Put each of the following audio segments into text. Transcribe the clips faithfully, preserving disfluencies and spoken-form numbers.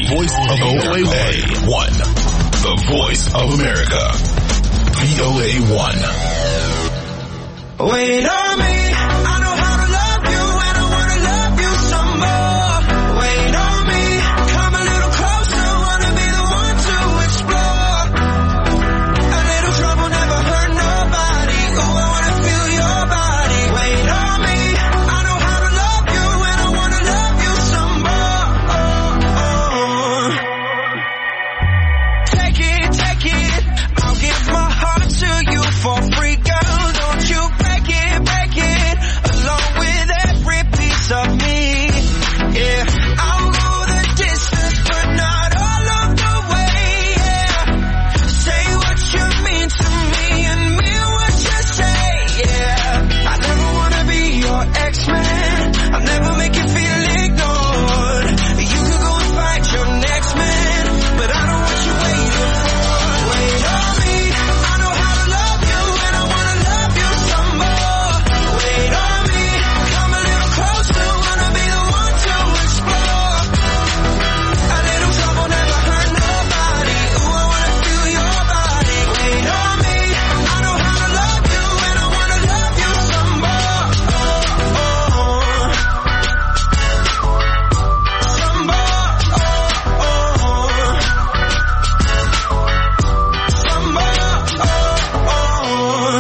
voice of O A one. The voice of America. V O A one. Wait on me. I know how to love you and I want to love you some more. Wait on me. Come a little closer. Wanna be the one to explore. A little trouble never hurt nobody. Oh, I wanna feel your body. Wait on me. I know how to love you and I want to love you some more. Oh, oh. Take it, take it. I'll give my heart to you for free, girl. Don't you break it, break it, along with every piece of me. Yeah, I'll go the distance, but not all of the way. Yeah, say what you mean to me and mean what you say. Yeah, I never wanna be your ex-man. I'll never make you feel ignored. You could go and find your next man, but I don't want you waiting for. Wait on me. I know how to love you and I wanna love you some more. Wait on me. Come a little closer. Wanna be the one to explore. A little trouble never hurt nobody. Ooh, I wanna feel your body. Wait on me. I know how to love you and I wanna love you some more. Oh, oh. Some more. Oh, oh. Some more. Oh, oh.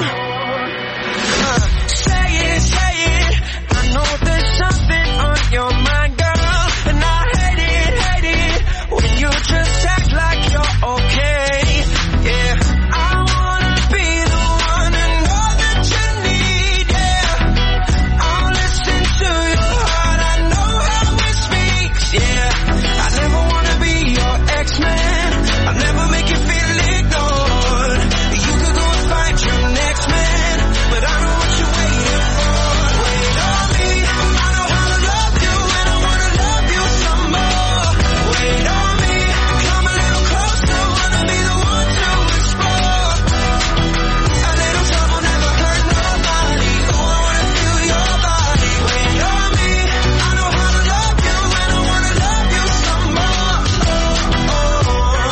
Say it, say it. I know there's something on your mind, girl, and I hate it, hate it when you just act like you're okay. Yeah, I wanna be the one and all that you need. Yeah, I'll listen to your heart. I know how it speaks. Yeah, I never wanna be your ex-man. I'll never make you feel ignored. You could go and find your next man, but I know what you're waiting for. Wait on me. I know how to love you and I wanna love you some more. Wait on me. Come a little closer. Wanna be the one to explore. A little trouble never hurt nobody. Oh, I wanna feel your body. Wait on me. I know how to love you and I wanna love you some more. Oh, oh.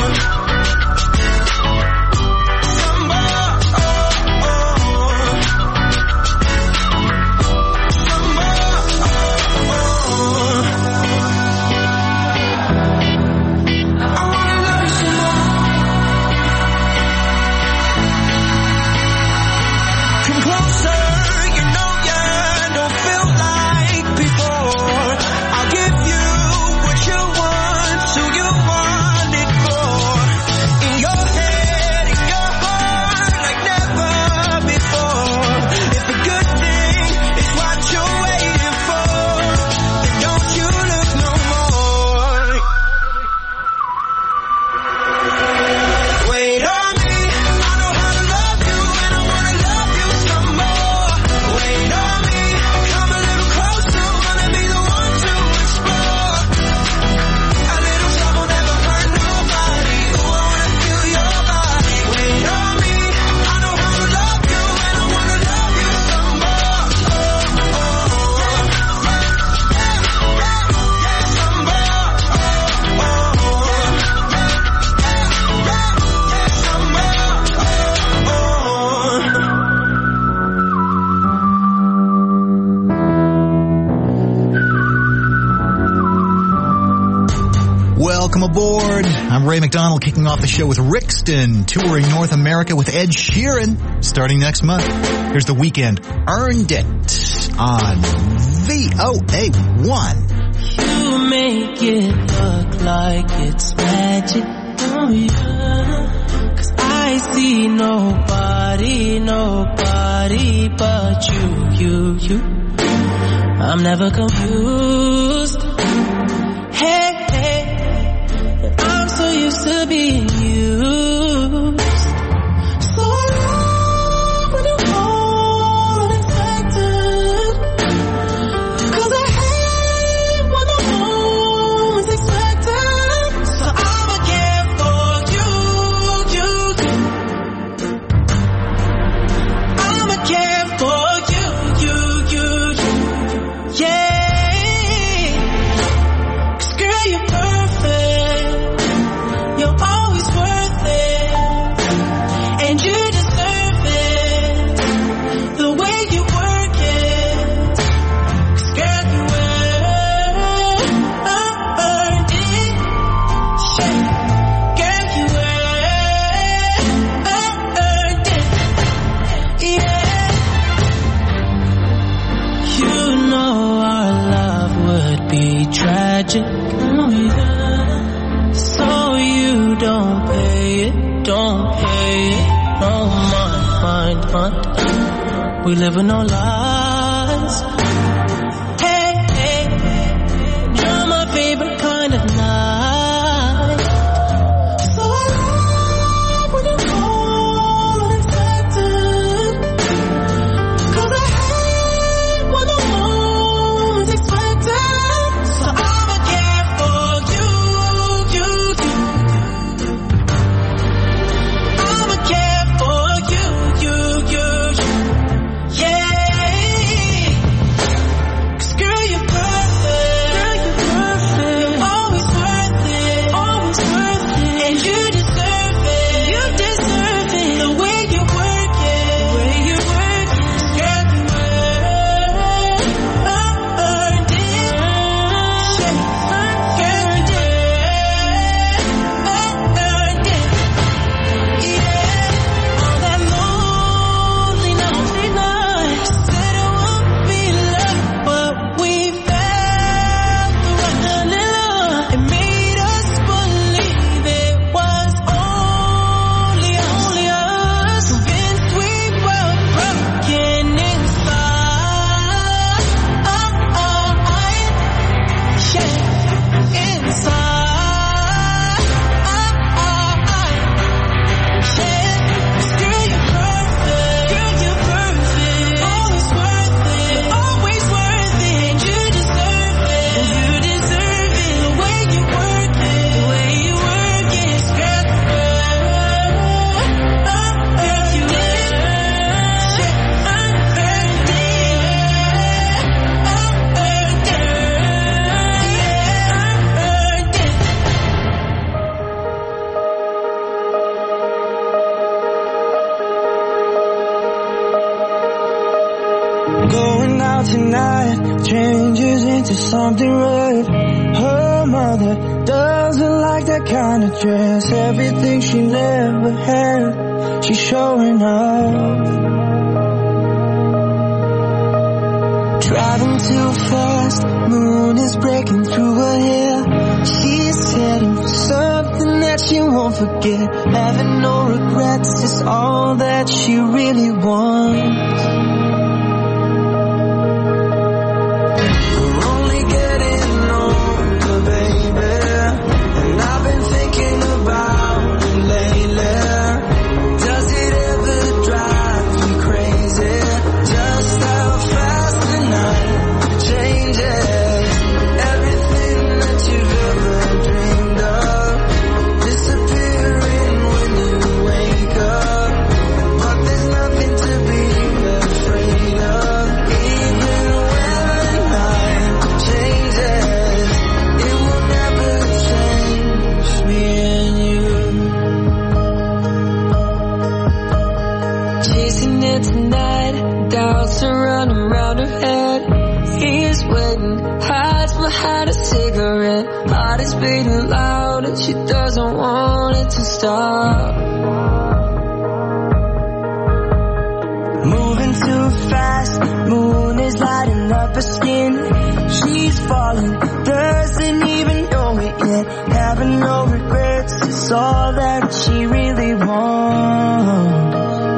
Some more. Oh, oh. Some more. Oh, oh. I wanna love you some more. Come closer, you know you don't feel like before. I'll give you what you want, so you want it for. In your head, in your heart, like never before. If a good thing is what you're waiting for, then don't you look no more. Wait on me. I know how to love you and I wanna love you some more. Wait on me. Come a little closer. Wanna be the one to explore. A little trouble never hurt nobody. Oh, I wanna feel your body. Wait on me. I know how to love you and I wanna love you some more. Oh, oh. Yeah, some more. Oh, oh. Welcome aboard. I'm Ray McDonald, kicking off the show with Rixton, touring North America with Ed Sheeran, starting next month. Here's The Weeknd, Earned It, on V O A one. You make it look like it's magic, oh yeah. 'Cause I see nobody, nobody but you, you, you. I'm never confused. Hey, hey, I'm so used to being used. So long when you call unexpected. 'Cause I hate when the moment's expected. So I'ma care for you, you, you. I'ma care for you, you, you, you. Yeah. Oh yeah. So you don't pay it, don't pay it. No mind, mind, mind. We live in no lies. Hey, hey, you're my favorite kind of night. So I love when you call unexpected. Cause I hate when the moment's expected. So I'ma care for you, you, you. I'ma care for you, you, you, you. Yeah. Cause girl, you're perfect. Girl, you're perfect. You're always worth it. Always worth it. And you deserve it. You deserve it. The way you work it. The way you work it. Girl, you earned it. Earned it. Earned it. Earned it. Yeah. All that lonely, lonely night. Said it won't be like what we felt. Running in love. It made us believe it was only, only us. Convinced we were broken inside. Oh, oh, I, yeah, inside. Oh, oh, I, yeah. Girl, you're perfect. Girl, you're perfect. Always worth it. You're always worth it. And you deserve it. And you deserve it. The way you work it. The way you work it. Girl, you earned it. Girl, you earned it. Earned it. Earned it. Earned it. Going out tonight changes into something red. Her mother doesn't like that kind of dress. Everything she never had, she's showing off. Driving too fast, moon is breaking through her hair. She's heading for something that she won't forget. Having no regrets is all that she really wants. We're only getting older, baby, and I've been thinking about it lately. Does it ever drive you crazy? Just how fast the night changes. Everything that you've ever dreamed of disappearing when you wake up. But there's nothing to be afraid of. Even when the night changes, it will never change me and you. Chasing it tonight, doubts are running around her head. He's waiting, hides behind a cigarette. Heart is beating loud and she doesn't want it to stop. Moving too fast, moon is lighting up her skin. She's falling, doesn't even know it yet. Having no regrets is all that she really wants.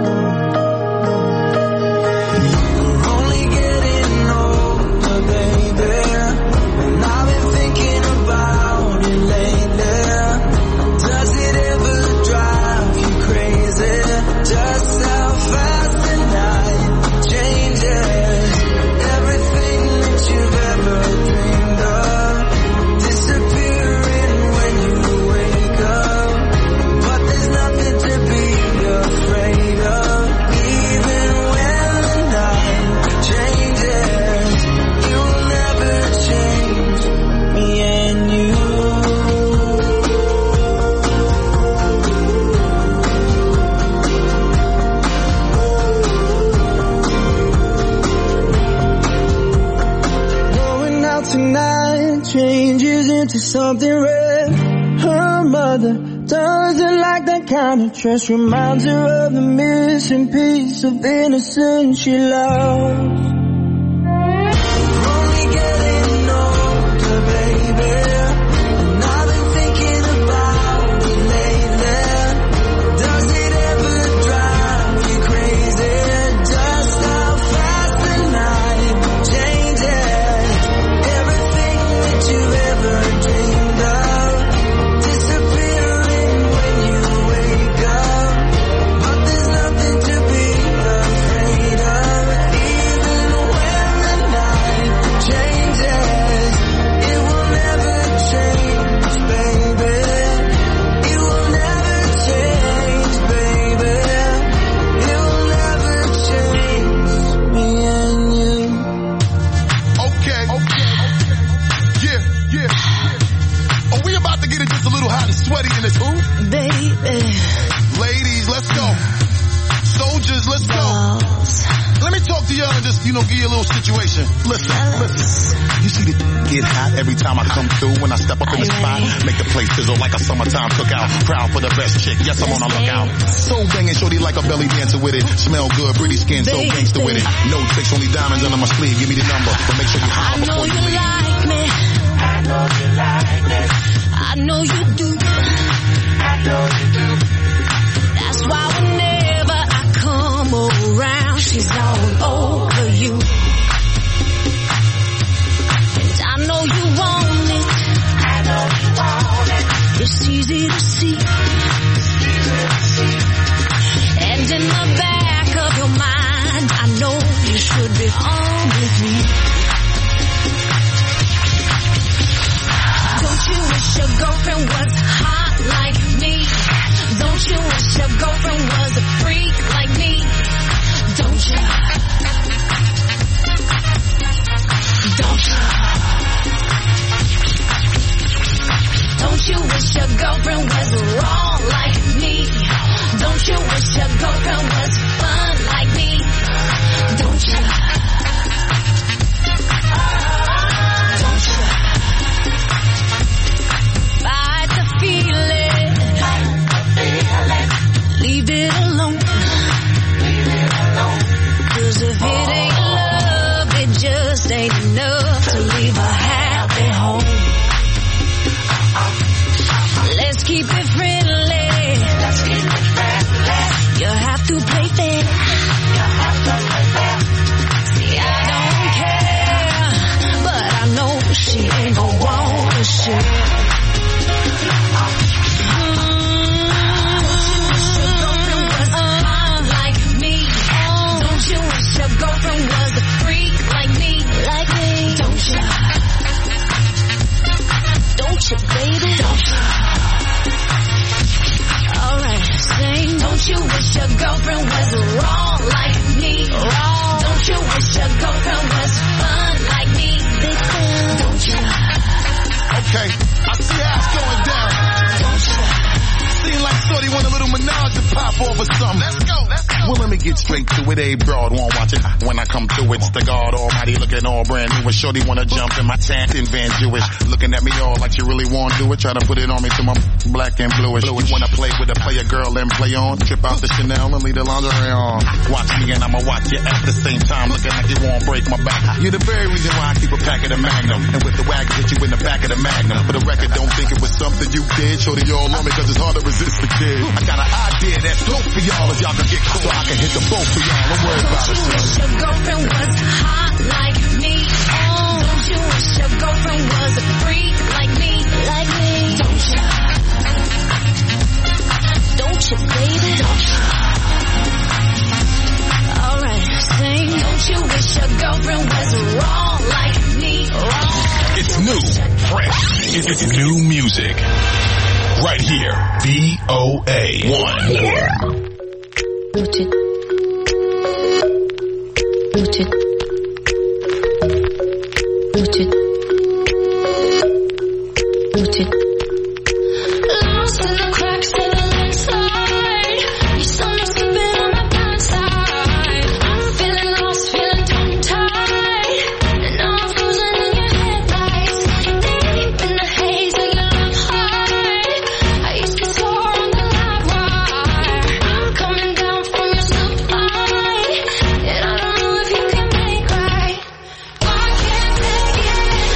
We're only getting older, baby, and I've been thinking about it lately. Does it ever drive you crazy? Just how fast the night changes. Everything that you've ever dreamed of disappearing when you wake up. But there's nothing to be afraid of. Even when the night changes, you'll never change me and you. Going out tonight changes into something red. Her mother doesn't like that kind of dress. Reminds her of the missing piece of innocence she lost. We're only getting older, baby, sweaty in this hoop. Baby. Ladies, let's go. Soldiers, let's go. Balls. Let me talk to y'all and just, you know, give you a little situation. Listen, listen. You see the get hot every time I come through when I step up in the spot. Make the place sizzle like a summertime cookout. Proud for the best chick. Yes, I'm on a lookout. So banging, shorty like a belly dancer with it. Smell good, pretty skin, so gangster with it. No tricks, only diamonds under my sleeve. Give me the number, but make sure you holler before you leave. Like me. I know you like me. I know you do. I know you do. That's why whenever I come around, she's all over you. And I know you want it. I know you want it. It's easy to see. And in the back of your mind, I know you should be on with me. Don't you wish your girlfriend was hot like me? Don't you wish your girlfriend was a freak like me? Don't you? Don't you? Don't you wish your girlfriend was raw like me? Don't you wish your girlfriend was fun like me? Don't you? Don't you? Fight the feeling. Leave it alone. Leave it alone. Cause if it ain't love, it just ain't enough to leave a happy home. Let's keep it friendly. Let's keep it friendly. You have to play fair. You have to play fair. See, I don't care, but I know she ain't gon' want to share. Girlfriend was a freak like me, like me. Don't you? Don't you, baby? Don't you? Alright, sing. Don't you wish your girlfriend was raw like me? Raw. Don't you wish your girlfriend was fun like me? Big fan. Don't you? Okay, I see how it's going down. Don't you? Seem like Shorty want a little menage to pop off or something. Let's go, let's go. Well, let me get straight to it. A broad won't watch it. When I come through, it's the God Almighty looking all brand new. And Shorty wanna jump in my tent in Van Jewish. Looking at me all like she really wanna do it. Try to put it on me till I'm black and bluish. You wanna play with a player girl and play on. Trip out the Chanel and leave the lingerie on. Watch me and I'ma watch you at the same time. Looking like you won't break my back. You're the very reason why I keep a pack of the Magnum. And with the wagon, hit you in the back of the Magnum. For the record, don't think it was something you did. Shorty all on me cause it's hard to resist the kid. I got an idea that's dope for y'all if y'all can get caught. So I can hit the boat for y'all. Don't worry about it, son. Don't you wish your girlfriend was hot like me? Oh, don't you wish your girlfriend was a freak like me? Like me? Don't you? Don't you, baby? Don't you? Alright, sing. Don't you wish your girlfriend was raw like me? Raw. It's new, fresh. It's new music. Right here, V O A one. Rooted. Rooted. Rooted. Rooted. Lost in the cracks of the landslide. You saw me slipping on my blind side. I'm feeling lost, feeling tongue-tied. And now I'm frozen in your headlights. Deep in the haze of your love high. I used to soar on the live wire. I'm coming down from your supply. And I don't know if you can make right. Why can't make it?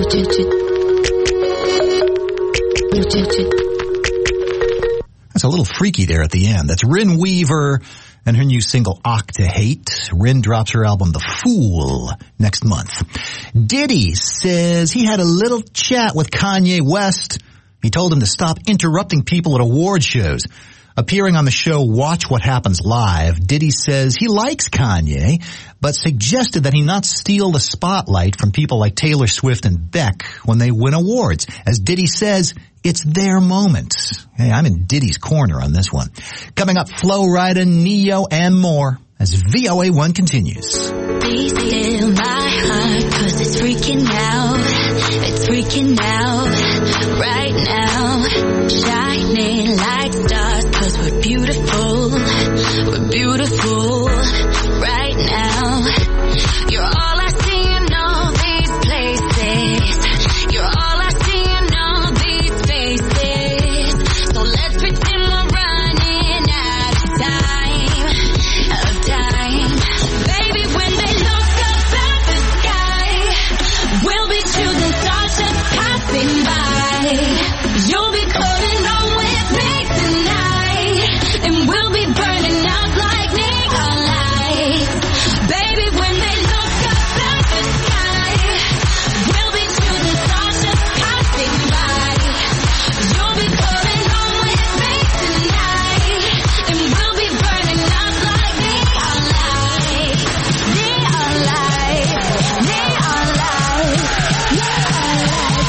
That's a little freaky there at the end. That's Rin Weaver and her new single, Octahate. Rin drops her album, The Fool, next month. Diddy says he had a little chat with Kanye West. He told him to stop interrupting people at award shows. Appearing on the show Watch What Happens Live, Diddy says he likes Kanye, but suggested that he not steal the spotlight from people like Taylor Swift and Beck when they win awards. As Diddy says, it's their moment. Hey, I'm in Diddy's corner on this one. Coming up, Flo Rida, Neo, and more as V O A one continues. Be still my heart, cause it's freaking out. It's freaking out right now. Shining like stars, cause we're beautiful. We're beautiful right now. You're all I see in all these places. You're all I see in all these faces. So let's pretend we're running out of time. Of time. Baby, when they look up at the sky, we'll be shooting stars just passing by. You'll be coming on with me tonight, and we'll be burning out like neon lights. Baby, when they look up at the sky, we'll be shooting stars just passing by. You'll be coming on with me tonight, and we'll be burning out like neon lights. Neon lights, neon lights, neon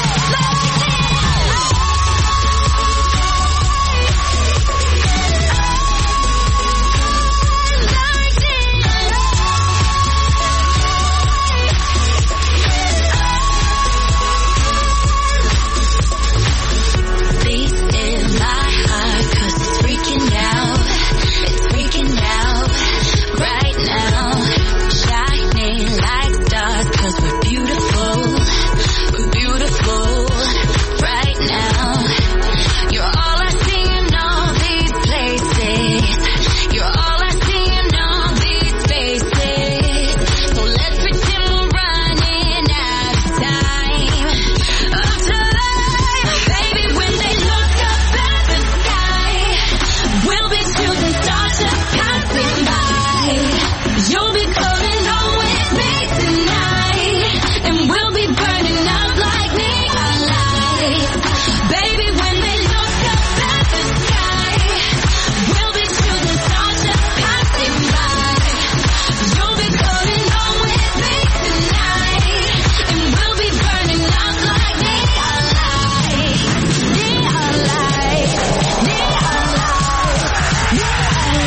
Beats in my heart, cause it's freaking out. It's freaking out right now. Shining like stars, cause we're beautiful. We're beautiful right now. You're all I see in all these places. You're all I see in all these faces. So let's pretend we're running out of time. Of time. Baby, when they look up at the sky, we'll be shooting stars just passing by. You'll be coming on with me tonight, and we'll be burning out like neon lights. Baby, when they look up at the sky, we'll be shooting stars just passing by. You'll be coming on with me tonight, and we'll be burning out like neon lights. Neon lights, neon lights, neon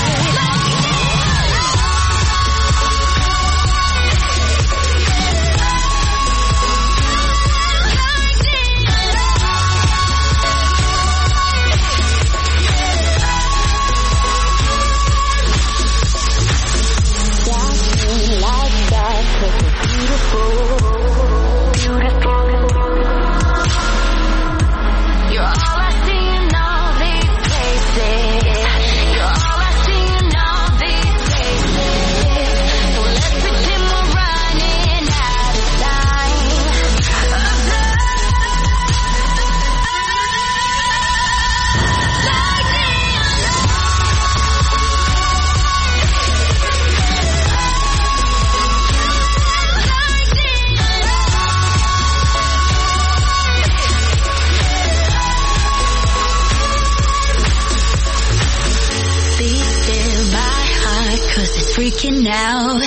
You're all I see in all these places. You're all I see in all these faces. So let's pretend we're running out of time. Of Be still my heart, cause it's freaking out.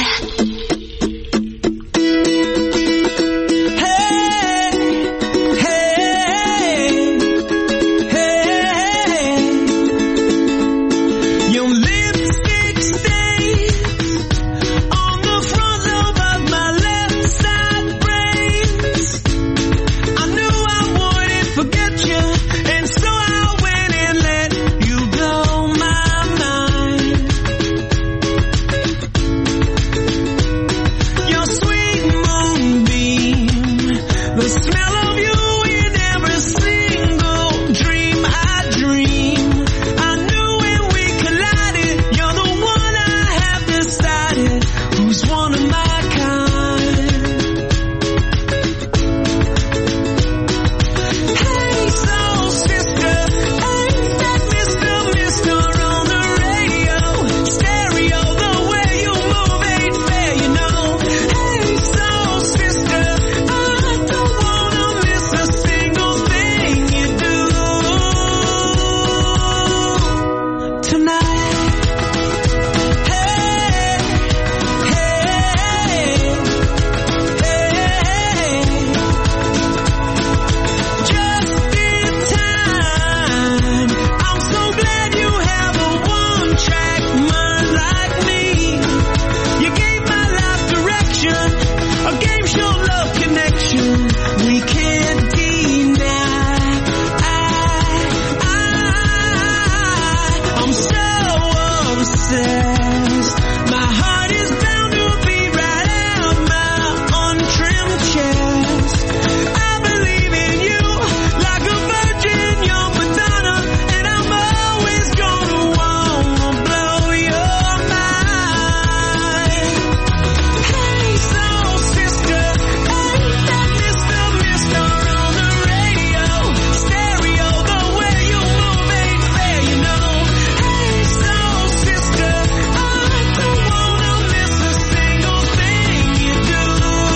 Your lipstick stains on the front lobe of my left side brains. I knew I wouldn't forget you, and so I went and let you blow my mind. says my heart is bound to beat right out my untrimmed chest. I believe in you like a virgin, young Madonna, and I'm always gonna wanna blow your mind. Hey, soul sister, ain't that Mister Mister on the radio? Stereo, the way you move ain't fair, you know. Hey, soul sister, I don't wanna miss a single thing you do.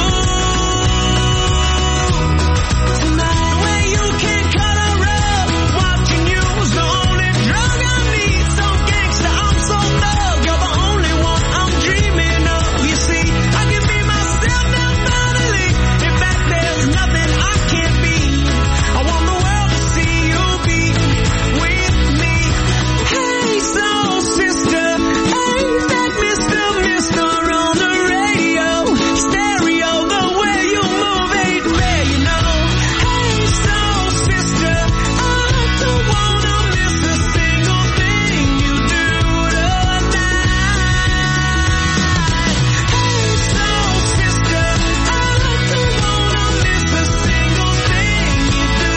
Tonight, where you can cut a rug, watching you's the only drug I need. So gangsta, I'm so thug, you're the only one I'm dreaming of. You see, I can be myself now finally. In fact, there's nothing I can't be. I want the world to see you be with me. Hey, soul sister, ain't that Mister Mister on the radio? Stereo, the way you move ain't fair, you know. Hey, soul sister, I don't wanna miss a single thing you do tonight. Hey, soul sister, I don't wanna miss a single thing you do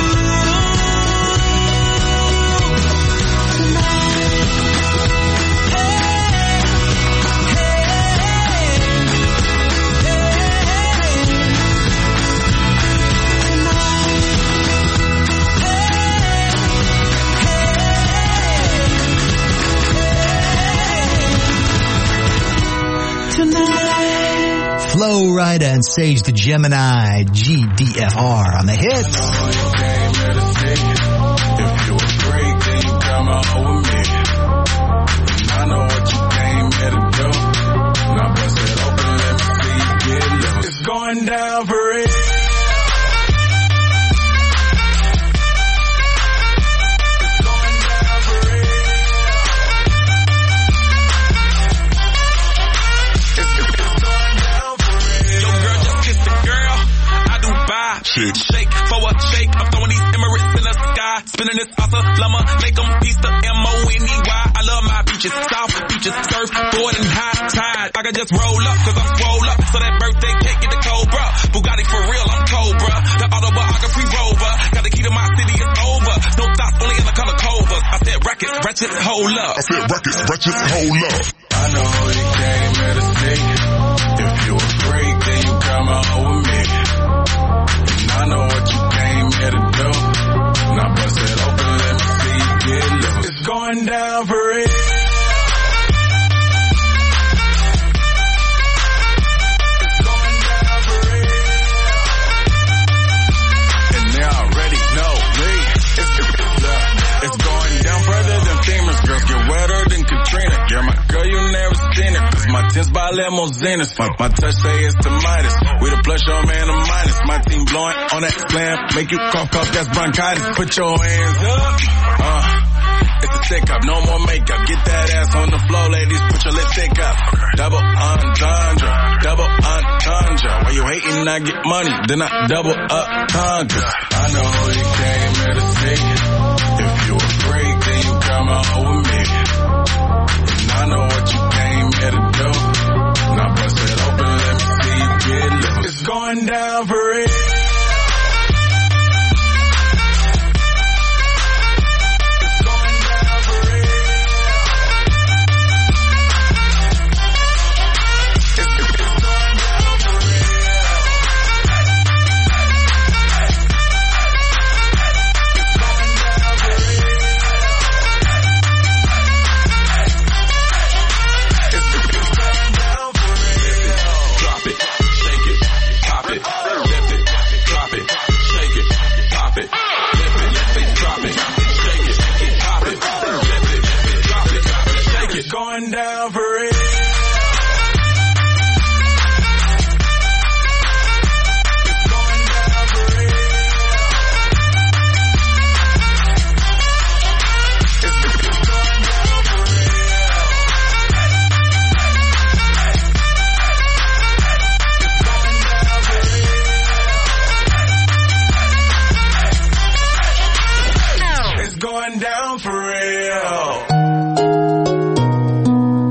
tonight. Flo Rida and Sage the Gemini, G D F R on the hits. If you a freak, then you come out with me. I know what you came here to do. Now bust it open, let me see you get loose. It's going down for real. It's going down for real. It's, it's going down for real. Yo, girl, just kiss the girl. I do vibe. Shit. Shake for a shake. I'm throwing these Emirates in the sky. Spinning this asa llama. Make them piece the M O N E Y. I love my beaches. South beaches. Surf, board, and high tide. I can just roll up, cause I'm swole up. So that birthday cake get the Cobra. Bugatti for real, I'm Cobra. The autobiography rover. Got the key to my city, it's over. No thoughts, only in the color covers. I said rackets, ratchets, hold up. I said records, wretches, hold up. I know you came here to see. If you a freak, then you come out with me. And I know what you came here to do. Now bust it open, let me see you get loose. It's going down for real. It's going down for real. And they already know me. It's, it's, it's going down further than famous girls. Get wetter than Katrina. Yeah, my girl, you never seen it. Cause my tints by limousines. My, my touch say it's the Midas. We the plus your man a minus. My team blowing on that slam. Make you cough, cough, that's bronchitis. Put your hands up. Uh, it's a thick up, no more makeup. Get that ass on the floor, ladies. Put your lipstick up. Double entendre. Double entendre. While you hating, I get money. Then I double up conquer. I know you came here to see. If you a freak, then you come out with me. And I know what you came here to do. Now bust it open, let me see you get loose. It's going down for real. It's going down for real. It's, it's going down for real. It's going down for real. It's, it's going down for real. Drop it, shake it, pop it, lift it, drop it, shake it, pop it, lift it, lift it, drop it, shake it, pop it, lift it, drop it, shake it. Going down for real. It's going down for real. It's, it's going down for real. It's going down for real. It's going down for real.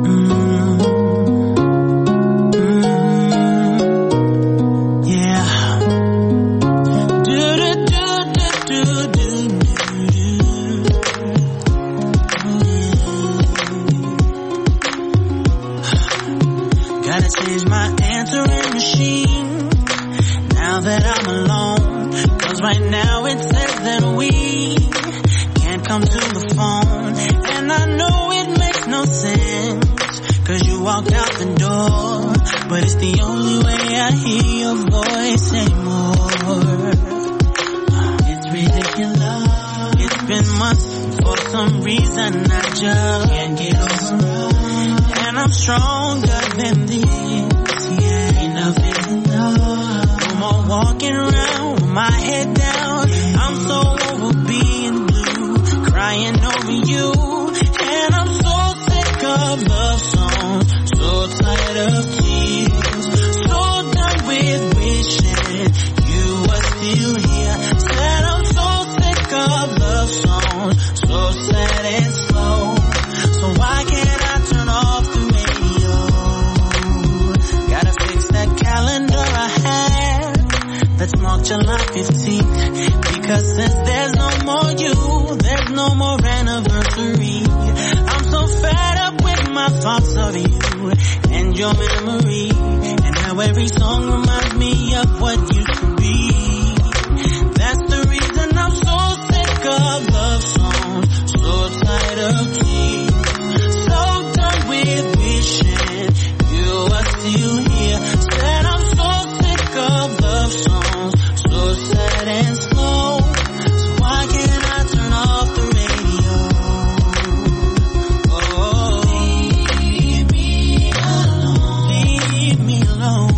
changed my answering machine now that I'm alone. Cause right now it says that we can't come to the phone. And I know it makes no sense, cause you walked out the door. But it's the only way I hear your voice anymore. It's ridiculous. It's been months, for some reason I just can't get over. And I'm stronger than this, yeah. Enough is enough. No more walking around with my head down. I'm so over being blue, crying over you. And I'm so sick of love songs, so tired of tears, so done with wishing you were still here. Said I'm so sick of love songs, so sad and slow. So why can't I turn off the radio? Gotta fix that calendar I had that's marked July fifteenth. Because since there's no more you, there's no more anniversary. I'm so fed up with my thoughts of you and your memory, and how every song reminds me of what used to be. That's the reason I'm so sick of love songs, so tired of tears, so done with wishing you were still here. Said I'm so sick of love songs, so sad and slow. So why can't I turn off the radio? Oh, leave me alone, leave me alone.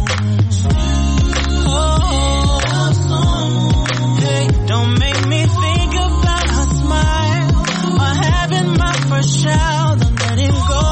Oh, hey, don't make me think about her smile or having my first child. I'm letting go,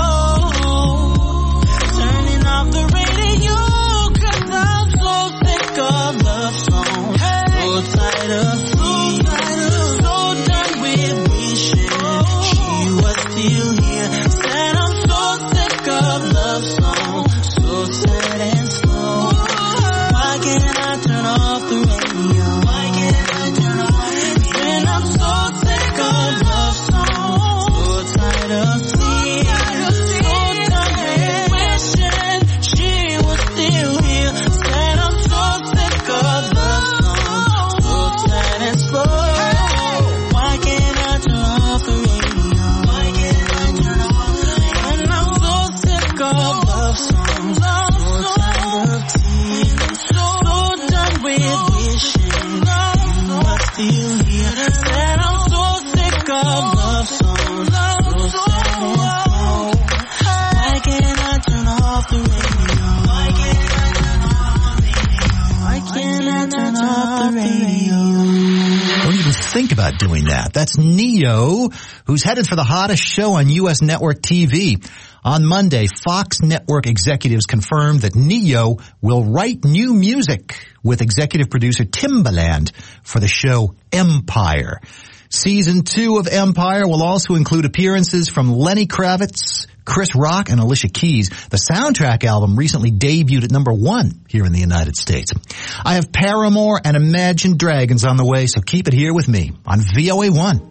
turning off the radio, cause I'm so sick of love songs, so tired of tears, so done with wishing she was still here. Said I'm so sick of love songs, so sad and slow. Why can't I turn off the radio? Why can't I turn off the radio? When I'm so sick of love songs, so tired of tears, so done with wishing she was still here. Said I'm so sick of love songs, so sad and slow. Why can't I turn off the radio? Why can't I turn off the radio? And I'm so sick of love songs, so tired of tears, so done with wishing you were still here. Said I'm so sick of love songs, so sad and slow. Why can't I turn off the radio? Why can't I turn off the radio? Why can't I turn off the radio? Don't even think about doing that. That's Neo, who's headed for the hottest show on U S network T V. On Monday, Fox Network executives confirmed that Neo will write new music with executive producer Timbaland for the show Empire. Season two of Empire will also include appearances from Lenny Kravitz, Chris Rock, and Alicia Keys. The soundtrack album recently debuted at number one here in the United States. I have Paramore and Imagine Dragons on the way, so keep it here with me on V O A one.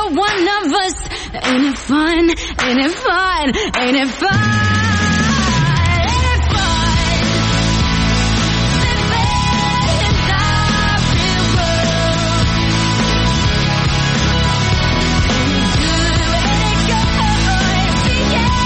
you're one of us. Ain't it fun? Ain't it fun? Ain't it fun? Ain't it fun? Living in the real world. Ain't it good? Ain't it good? Being all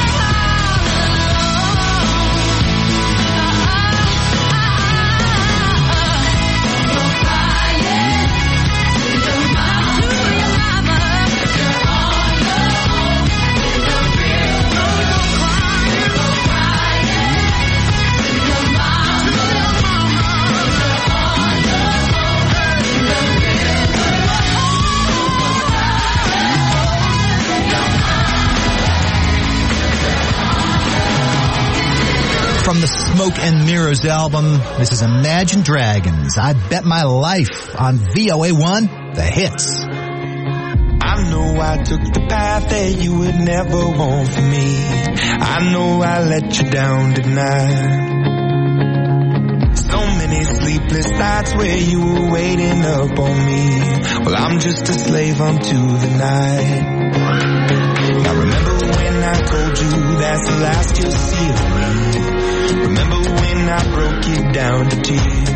From the Smoke and Mirrors album, this is Imagine Dragons. I Bet My Life on V O A one, The Hits. I know I took the path that you would never want for me. I know I let you down tonight. So many sleepless nights where you were waiting up on me. Well, I'm just a slave unto the night. Now remember when I told you that's the last you'll see of me. Remember when I broke you down to tears.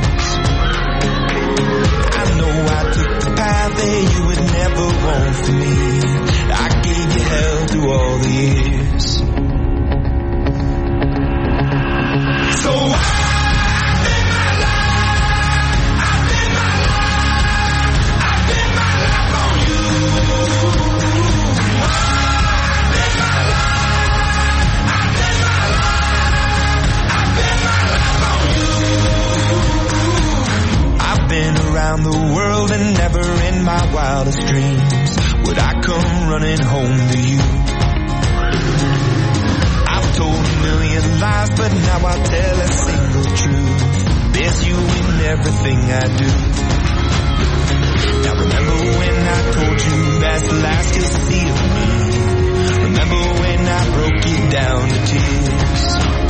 I know I took the path that you would never want for me. I gave you hell through all the years. So I live my life, I live my life, I live my life on you. I live my life, I live my life, I live my life on you. I've been around the world and never in my wildest dreams would I come running home to you. I've told a million lies, but now I'll tell a single truth. There's you in everything I do. Now remember when I told you that's the last you'll see of me. Remember when I broke you down to tears.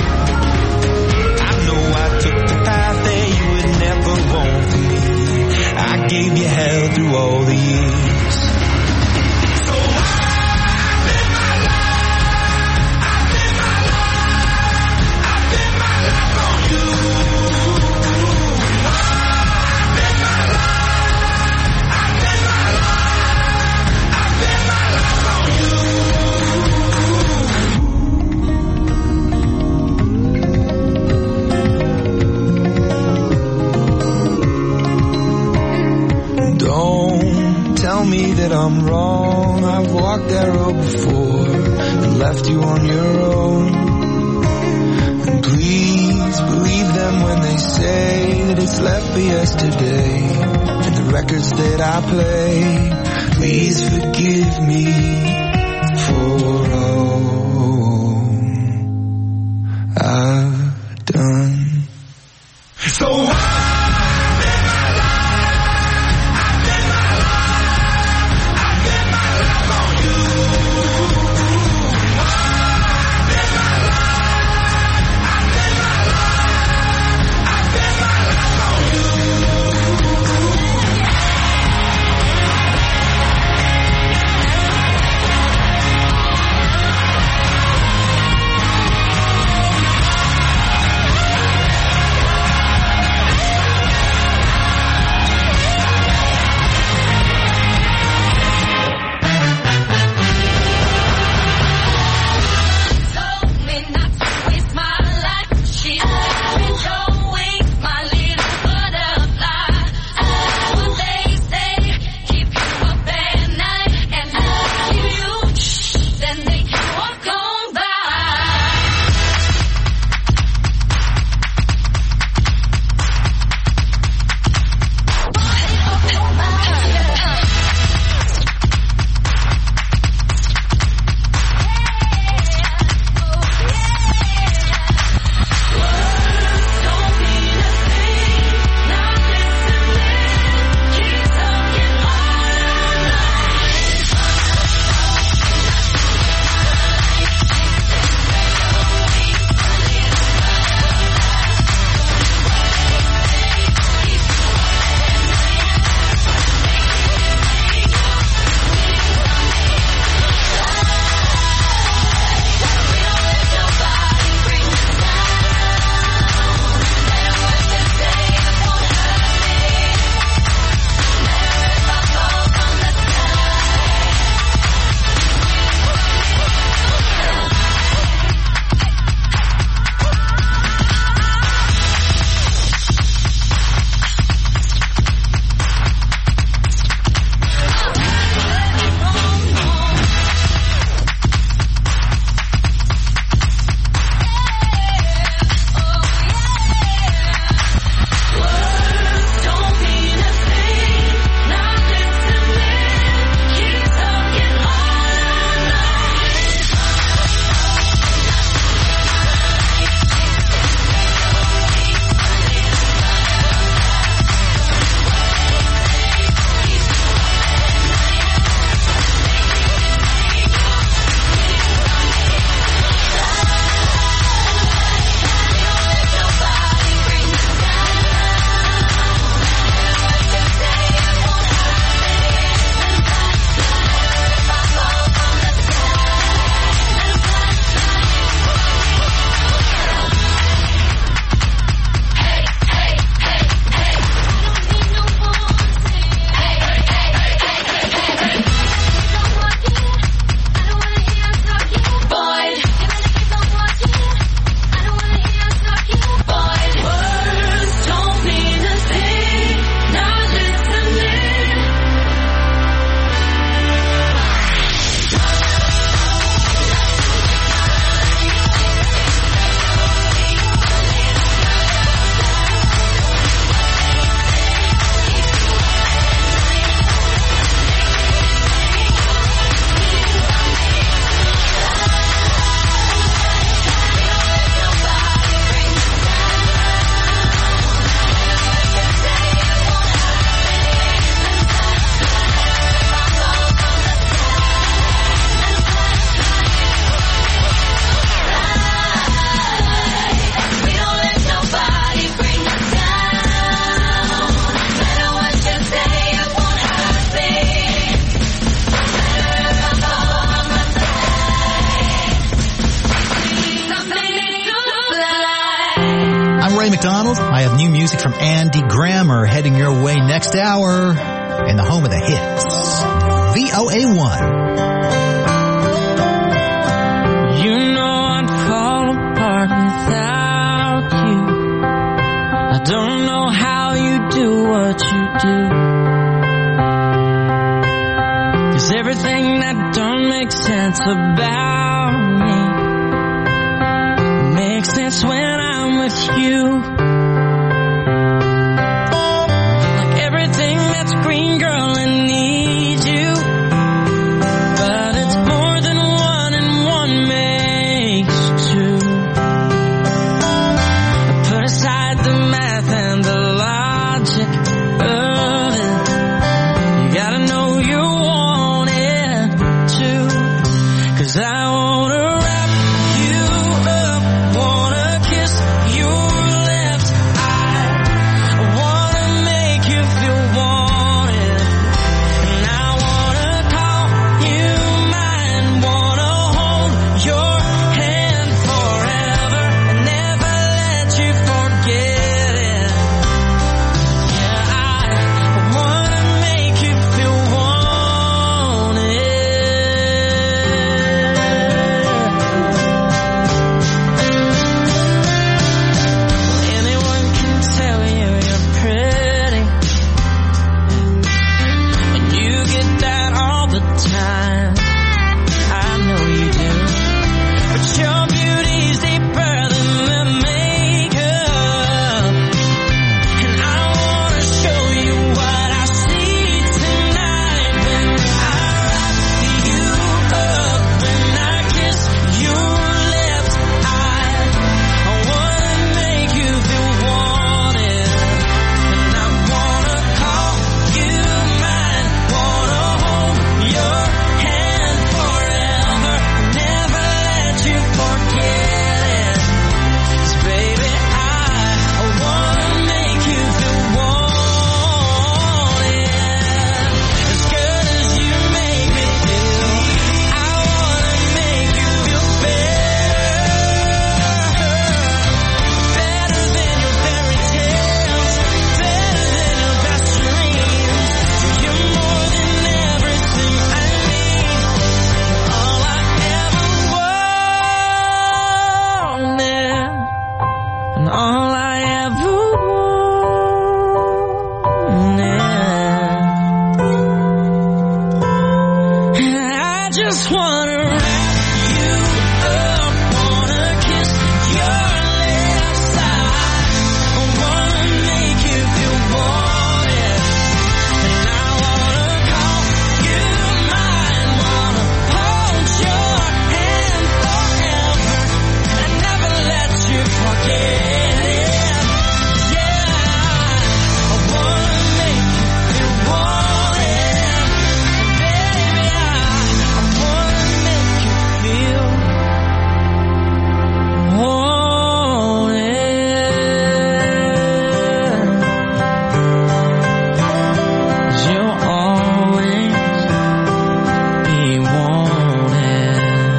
I know I took the path that you would never want for me. I gave you hell through all the years. So I live my life, I live my life, I live my life on you. I live my life, I live my life, I live my life on you. Don't tell me that I'm wrong. I've walked that road before and left you on your own. And please believe them when they say that it's left for yesterday. And the records that I play, please forgive me for all I've done. So I Ray McDonald. I have new music from Andy Grammer heading your way next hour in the home of the hits, V O A one. You know I'd fall apart without you. I don't know how you do what you do. 'Cause everything that don't make sense about me makes sense when I'm with you. Like everything that's green, girl, and needs you. But it's more than one and one makes two. Put aside the math and the logic of it. You gotta know you want it too. 'Cause I wanna wrap you up, wanna kiss your left eye. I wanna make you feel wanted. And I wanna call you mine, wanna hold your hand forever and never let you forget it. Yeah, I, I wanna make you feel wanted. Anyone can tell you you're pretty, and you get that all the time. I know you do. But your beauty's deeper than the makeup. And I wanna show you what I see tonight when I wrap you up, when I kiss your left eye. I wanna make you feel wanted. And I wanna call you mine, wanna hold your hand forever, never let you forget it. 'Cause baby, I, I wanna make you feel wanted. As good as you make me feel, I wanna make you feel better. Better than your fairy tales, better than your best dreams. You're more than everything I need, all I ever wanted, and all I ever wanted. And I just wanna wrap you up, wanna kiss your left side. I wanna make you feel wanted. And I wanna call you mine, wanna hold your hand forever and never let you forget it. Yeah, I wanna make you feel wanted. Baby, I, I wanna make you feel wanted. 'Cause you'll always be wanted.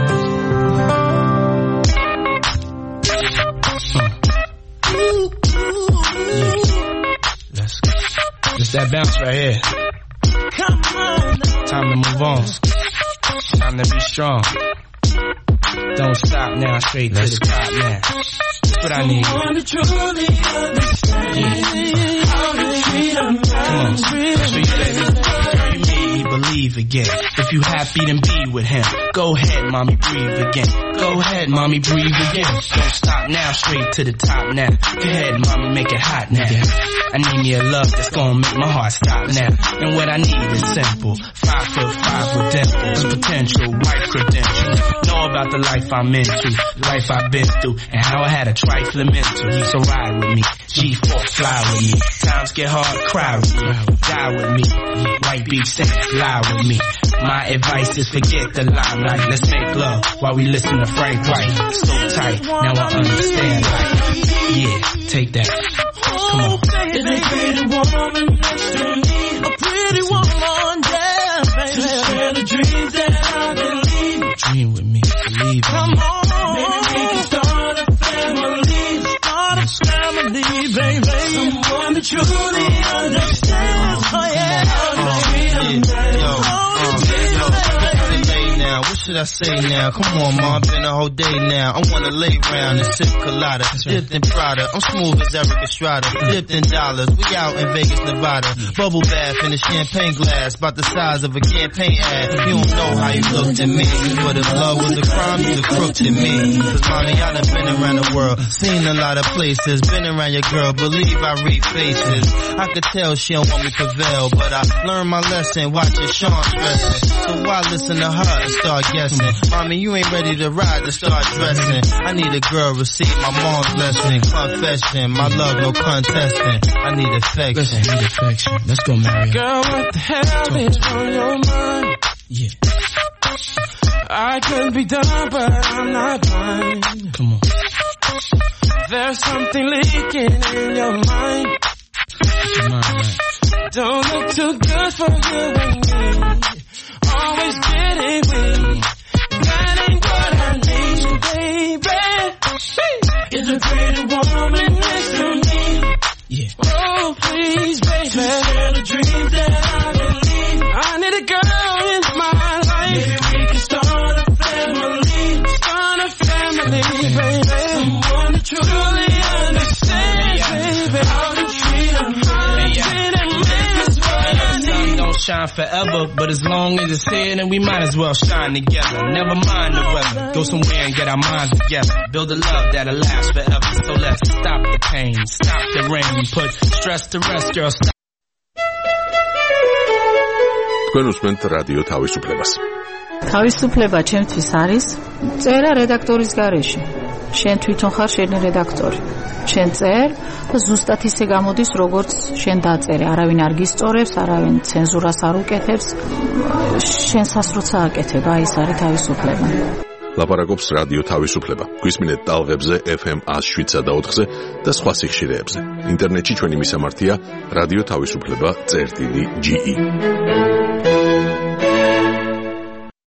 Let's go. Just that bounce right here. Come on. Time to move on. Time to be strong. Don't stop now, straight to the top now. That's what I need. Wanna truly understand how to treat a Come on. man. So you let me, girl, you made me believe again. If you happy, then be with him. Go ahead, mommy, breathe again. Go ahead, mommy, breathe again. Don't stop now, straight to the top now. Go ahead, mommy, make it hot now. I need me a love that's gonna make my heart stop now. And what I need is simple. Five foot five with dimples, potential, white credentials. Know about the life I'm into, life I've been through, and how I had a trifling mental. So ride with me, G four, fly with me. Times get hard, cry with me, die with me. White Beach Saints, lie with me. My advice is forget the limelight. Let's make love while we listen to Frank White. So tight, now I understand life. Yeah, take that. Come on. Is a pretty woman next to me? A pretty woman, yeah, baby. To share the dreams that I believe. Dream with me, believe in Come me. on, maybe we can start a family. Start a family. around. What should I say now? Come on, ma, been a whole day now. I wanna lay round and sip colada, dipped in Prada. I'm smooth as Eric Estrada, dipped in dollars. We out in Vegas, Nevada. Bubble bath in a champagne glass, about the size of a campaign ad. You don't know how you looked at me, but if love was a crime, you'd have crooked at me. Cause mommy, I done been around the world, seen a lot of places, been around your girl, believe I read faces. I could tell she don't want me to prevail, but I learned my lesson, watching Sean stressing. So why listen to her and start guessing? Mommy, you ain't ready to ride to start dressing. I need a girl receive my mom's lesson, confession, my love no contesting. I need affection. Listen, I need affection. Let's go, Mario. Girl, what the hell is on your mind? Yeah. I could be done, but I'm not blind. Come on. There's something leaking in your mind. Your mind, right? Don't look too good for you and me. Always getting weak. That ain't what I need, baby. Is a pretty woman next to me. Yeah. Oh, please, baby. Share the dreams that I believe. I need a girl in my life. Maybe we can start a family. Start a family, baby. Someone to truly understand, baby. How to treat a man. Don't shine forever, but as long as it's here, then we might as well shine together. Never mind the weather, go somewhere and get our minds together. Build a love that'll last forever. So let's stop the pain, stop the rain, put stress to rest, girl. Stop. თქვენ უსმენთ რადიო თავისუფლებას. თავისუფლება ჩემთვის არის წერა რედაქტორის გარეშე. შენ თვითონ ხარ შენი რედაქტორი. შენ წერ და ზუსტად ისე გამოდის, როგორც შენ დაწერე. არავინ არ გისწორებს, არავინ ცენზურას არ უკეთებს. შენსაც როცა აკეთებ, აი ეს არის თავისუფლება. ლაპარაკობს რადიო თავისუფლება. გვისმინეთ ტალღებზე ეფ ემ one oh seven და ოთხზე და სხვა სიხშირეებზე. ინტერნეტში ჩვენი მისამართია რადიო თავისუფლება წერტილი ჯი ი.